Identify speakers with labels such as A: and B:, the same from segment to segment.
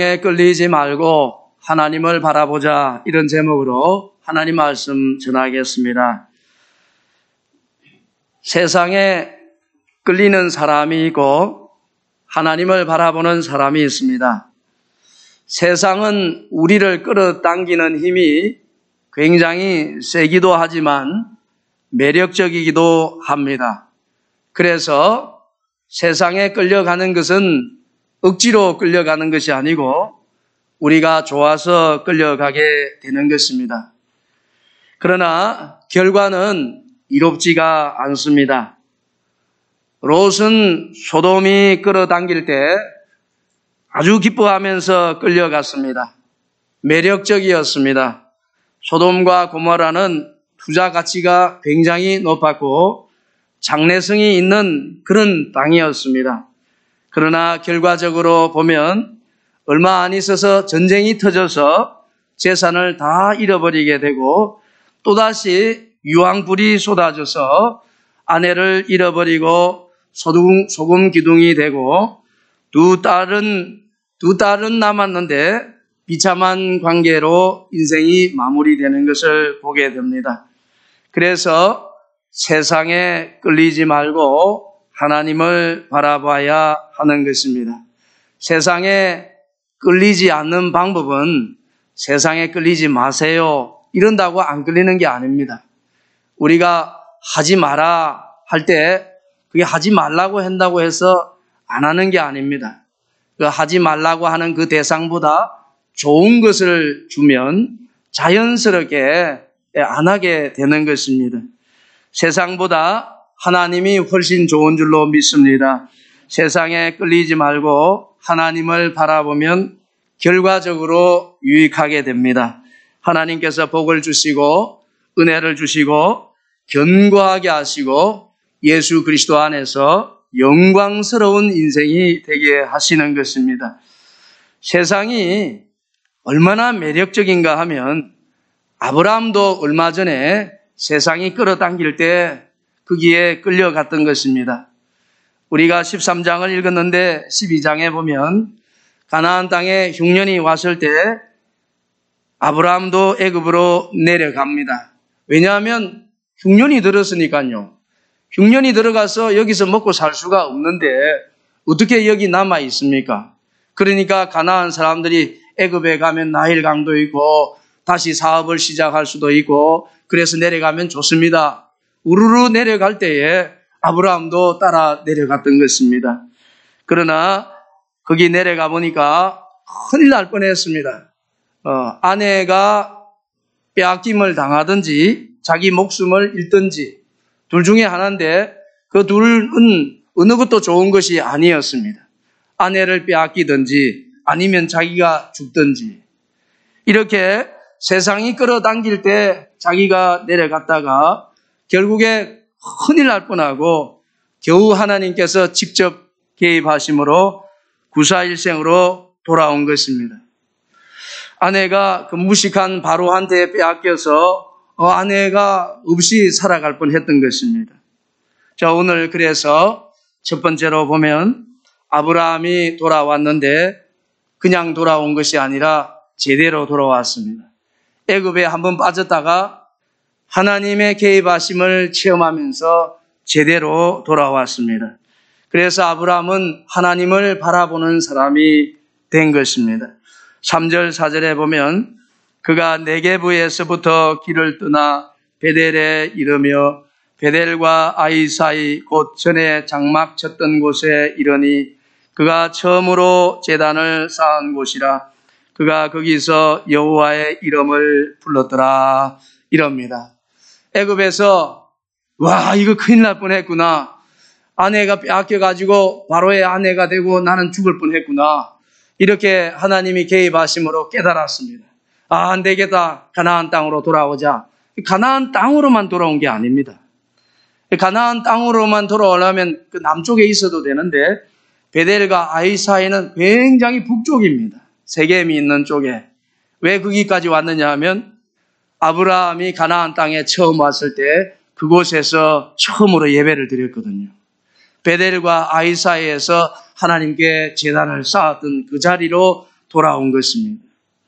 A: 끌리지 말고 하나님을 바라보자, 이런 제목으로 하나님 말씀 전하겠습니다. 세상에 끌리는 사람이 있고 하나님을 바라보는 사람이 있습니다. 세상은 우리를 끌어당기는 힘이 굉장히 세기도 하지만 매력적이기도 합니다. 그래서 세상에 끌려가는 것은 억지로 끌려가는 것이 아니고 우리가 좋아서 끌려가게 되는 것입니다. 그러나 결과는 이롭지가 않습니다. 롯은 소돔이 끌어당길 때 아주 기뻐하면서 끌려갔습니다. 매력적이었습니다. 소돔과 고모라는 투자 가치가 굉장히 높았고 장래성이 있는 그런 땅이었습니다. 그러나 결과적으로 보면 얼마 안 있어서 전쟁이 터져서 재산을 다 잃어버리게 되고 또다시 유황불이 쏟아져서 아내를 잃어버리고 소금 기둥이 되고 두 딸은 남았는데 비참한 관계로 인생이 마무리되는 것을 보게 됩니다. 그래서 세상에 끌리지 말고 하나님을 바라봐야 하는 것입니다. 세상에 끌리지 않는 방법은 세상에 끌리지 마세요, 이런다고 안 끌리는 게 아닙니다. 우리가 하지 마라 할 때 그게 하지 말라고 한다고 해서 안 하는 게 아닙니다. 그 하지 말라고 하는 그 대상보다 좋은 것을 주면 자연스럽게 안 하게 되는 것입니다. 세상보다 하나님이 훨씬 좋은 줄로 믿습니다. 세상에 끌리지 말고 하나님을 바라보면 결과적으로 유익하게 됩니다. 하나님께서 복을 주시고 은혜를 주시고 견고하게 하시고 예수 그리스도 안에서 영광스러운 인생이 되게 하시는 것입니다. 세상이 얼마나 매력적인가 하면 아브라함도 얼마 전에 세상이 끌어당길 때 거기에 끌려갔던 것입니다. 우리가 13장을 읽었는데 12장에 보면 가나안 땅에 흉년이 왔을 때 아브라함도 애굽으로 내려갑니다. 왜냐하면 흉년이 들었으니까요. 흉년이 들어가서 여기서 먹고 살 수가 없는데 어떻게 여기 남아 있습니까? 그러니까 가나안 사람들이 애굽에 가면 나일강도 있고 다시 사업을 시작할 수도 있고 그래서 내려가면 좋습니다. 우르르 내려갈 때에 아브라함도 따라 내려갔던 것입니다. 그러나 거기 내려가 보니까 큰일 날 뻔했습니다. 아내가 빼앗김을 당하든지 자기 목숨을 잃든지 둘 중에 하나인데 그 둘은 어느 것도 좋은 것이 아니었습니다. 아내를 빼앗기든지 아니면 자기가 죽든지 이렇게 세상이 끌어당길 때 자기가 내려갔다가 결국에 큰일 날 뻔하고 겨우 하나님께서 직접 개입하심으로 구사일생으로 돌아온 것입니다. 아내가 그 무식한 바로한테 빼앗겨서 아내가 없이 살아갈 뻔했던 것입니다. 자, 오늘 그래서 첫 번째로 보면 아브라함이 돌아왔는데 그냥 돌아온 것이 아니라 제대로 돌아왔습니다. 애굽에 한번 빠졌다가 하나님의 개입하심을 체험하면서 제대로 돌아왔습니다. 그래서 아브라함은 하나님을 바라보는 사람이 된 것입니다. 3절 4절에 보면 그가 네게브에서부터 길을 떠나 베델에 이르며 베델과 아이 사이 곧 전에 장막 쳤던 곳에 이르니 그가 처음으로 제단을 쌓은 곳이라 그가 거기서 여호와의 이름을 불렀더라, 이럽니다. 애굽에서 와, 이거 큰일 날 뻔했구나. 아내가 빼앗겨가지고 바로의 아내가 되고 나는 죽을 뻔했구나. 이렇게 하나님이 개입하심으로 깨달았습니다. 안 되겠다. 가나안 땅으로 돌아오자. 가나안 땅으로만 돌아온 게 아닙니다. 가나안 땅으로만 돌아오려면 그 남쪽에 있어도 되는데 베델과 아이 사이는 굉장히 북쪽입니다. 세겜이 있는 쪽에. 왜 거기까지 왔느냐 하면 아브라함이 가나안 땅에 처음 왔을 때 그곳에서 처음으로 예배를 드렸거든요. 베델과 아이 사이에서 하나님께 제단을 쌓았던 그 자리로 돌아온 것입니다.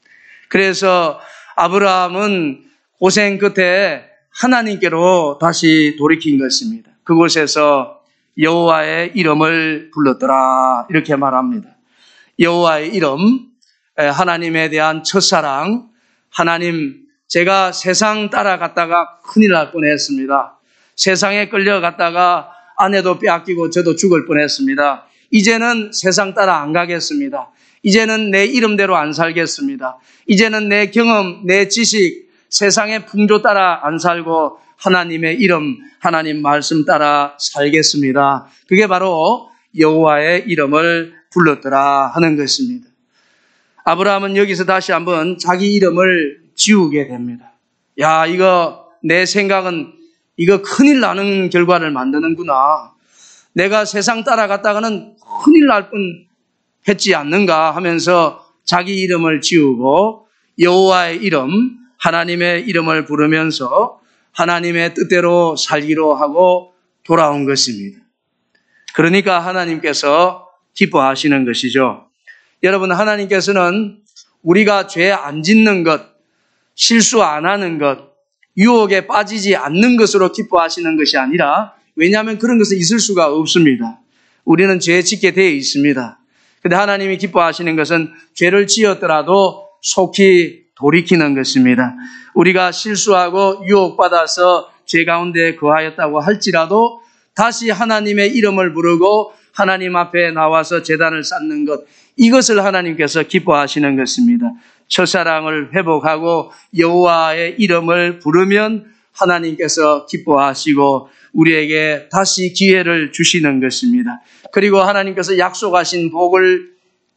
A: 그래서 아브라함은 고생 끝에 하나님께로 다시 돌이킨 것입니다. 그곳에서 여호와의 이름을 불렀더라 이렇게 말합니다. 여호와의 이름, 하나님에 대한 첫사랑, 하나님 제가 세상 따라갔다가 큰일 날 뻔했습니다. 세상에 끌려갔다가 아내도 빼앗기고 저도 죽을 뻔했습니다. 이제는 세상 따라 안 가겠습니다. 이제는 내 이름대로 안 살겠습니다. 이제는 내 경험, 내 지식, 세상의 풍조 따라 안 살고 하나님의 이름, 하나님 말씀 따라 살겠습니다. 그게 바로 여호와의 이름을 불렀더라 하는 것입니다. 아브라함은 여기서 다시 한번 자기 이름을 지우게 됩니다. 야, 이거 내 생각은 이거 큰일 나는 결과를 만드는구나. 내가 세상 따라갔다가는 큰일 날 뻔 했지 않는가 하면서 자기 이름을 지우고 여호와의 이름, 하나님의 이름을 부르면서 하나님의 뜻대로 살기로 하고 돌아온 것입니다. 그러니까 하나님께서 기뻐하시는 것이죠. 여러분, 하나님께서는 우리가 죄 안 짓는 것, 실수 안 하는 것, 유혹에 빠지지 않는 것으로 기뻐하시는 것이 아니라, 왜냐하면 그런 것은 있을 수가 없습니다. 우리는 죄 짓게 되어 있습니다. 그런데 하나님이 기뻐하시는 것은 죄를 지었더라도 속히 돌이키는 것입니다. 우리가 실수하고 유혹받아서 죄 가운데 거하였다고 할지라도 다시 하나님의 이름을 부르고 하나님 앞에 나와서 제단을 쌓는 것, 이것을 하나님께서 기뻐하시는 것입니다. 첫사랑을 회복하고 여호와의 이름을 부르면 하나님께서 기뻐하시고 우리에게 다시 기회를 주시는 것입니다. 그리고 하나님께서 약속하신 복을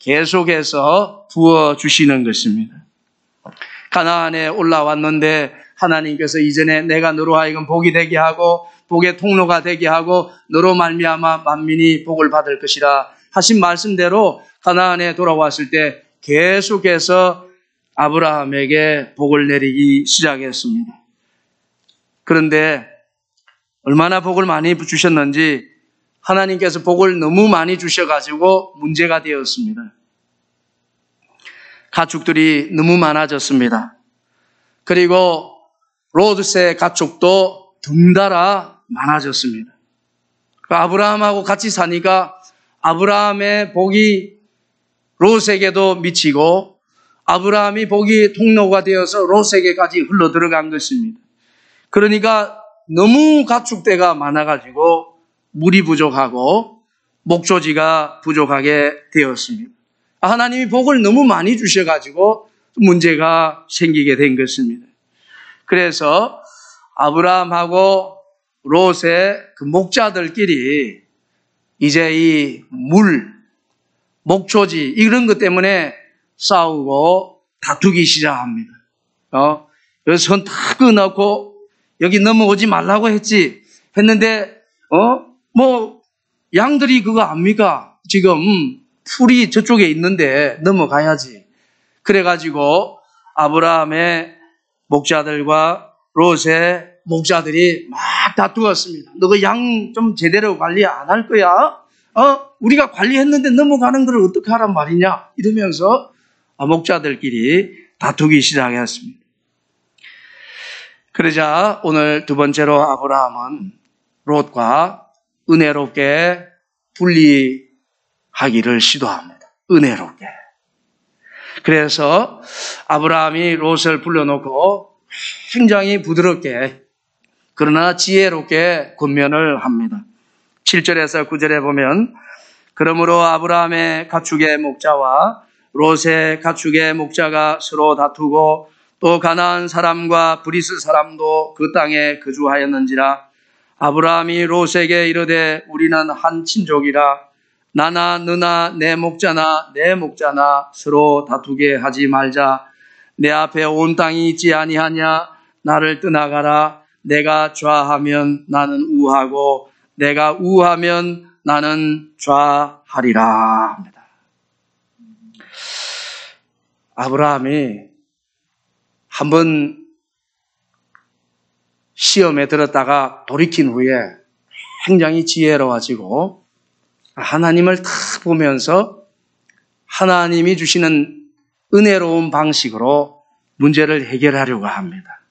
A: 계속해서 부어주시는 것입니다. 가나안에 올라왔는데 하나님께서 이전에 내가 너로 하여금 복이 되게 하고 복의 통로가 되게 하고 너로 말미암아 만민이 복을 받을 것이라 하신 말씀대로 가나안에 돌아왔을 때 계속해서 아브라함에게 복을 내리기 시작했습니다. 그런데 얼마나 복을 많이 주셨는지 하나님께서 복을 너무 많이 주셔가지고 문제가 되었습니다. 가축들이 너무 많아졌습니다. 그리고 롯의 가축도 덩달아 많아졌습니다. 아브라함하고 같이 사니까 아브라함의 복이 롯에게도 미치고 아브라함이 복이 통로가 되어서 롯에게까지 흘러 들어간 것입니다. 그러니까 너무 가축대가 많아가지고 물이 부족하고 목조지가 부족하게 되었습니다. 하나님이 복을 너무 많이 주셔가지고 문제가 생기게 된 것입니다. 그래서 아브라함하고 롯의 그 목자들끼리 이제 이 물, 목초지 이런 것 때문에 싸우고 다투기 시작합니다. 여기 선 다 끊어놓고 여기 넘어오지 말라고 했는데 양들이 그거 압니까? 지금 풀이 저쪽에 있는데 넘어가야지. 그래가지고 아브라함의 목자들과 롯의 목자들이 막 다투었습니다. 너가 양 좀 제대로 관리 안 할 거야? 우리가 관리했는데 넘어가는 걸 어떻게 하란 말이냐? 이러면서 목자들끼리 다투기 시작했습니다. 그러자 오늘 두 번째로 아브라함은 롯과 은혜롭게 분리하기를 시도합니다. 은혜롭게. 그래서 아브라함이 롯을 불러놓고 굉장히 부드럽게 그러나 지혜롭게 권면을 합니다. 7절에서 9절에 보면 그러므로 아브라함의 가축의 목자와 롯의 가축의 목자가 서로 다투고 또 가나안 사람과 브리스 사람도 그 땅에 거주하였는지라. 아브라함이 롯에게 이르되 우리는 한 친족이라 나나 너나 내 목자나 서로 다투게 하지 말자. 내 앞에 온 땅이 있지 아니하냐. 나를 떠나가라. 내가 좌하면 나는 우하고 내가 우하면 나는 좌하리라 합니다. 아브라함이 한번 시험에 들었다가 돌이킨 후에 굉장히 지혜로워지고 하나님을 딱 보면서 하나님이 주시는 은혜로운 방식으로 문제를 해결하려고 합니다.